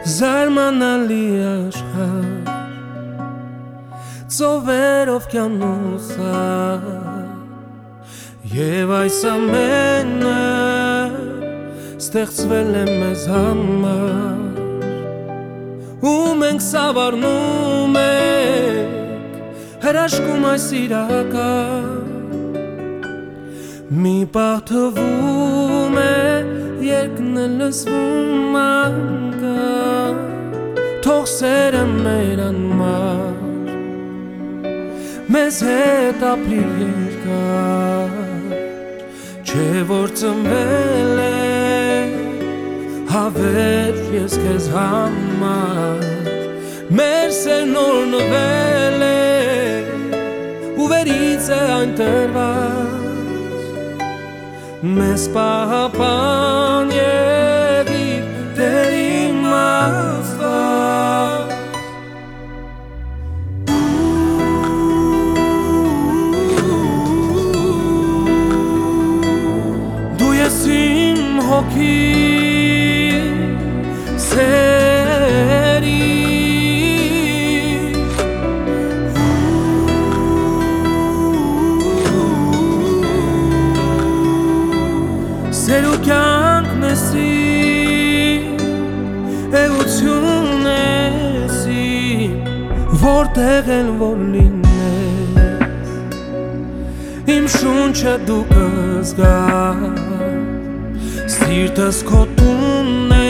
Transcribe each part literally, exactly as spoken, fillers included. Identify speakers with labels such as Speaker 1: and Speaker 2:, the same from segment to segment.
Speaker 1: Զարմանալի աշխարհ ծովերով կյանուսար Եվ այս ամենը ստեղծվել է մեզ համար ու մենք սավառնում ենք հրաշքում այս իրական մի պահ թվում է երկն է լսվում անկան թող սերը մեր անմար մեզ հետ ապրի երկար չէ որ ծնվել է հավեր ես քեզ համար մեր սերն օրնվել է ու վերից է այն տրված մեզ պահապան և իր Տեր իմաստված Դու ես իմ հոգի սերի Սեր ու կյանքն ես իմ էություն ես իմ որտեղ էլ որ լինես իմ շունչը դու կզգաս սիրտս քո տունն է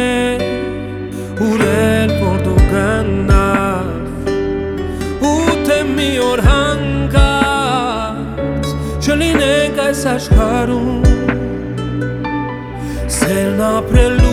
Speaker 1: Ուրել որ դու գնաս ու թե մի օր հանգած չլինենք այս աշխարհում Սերն ապրելու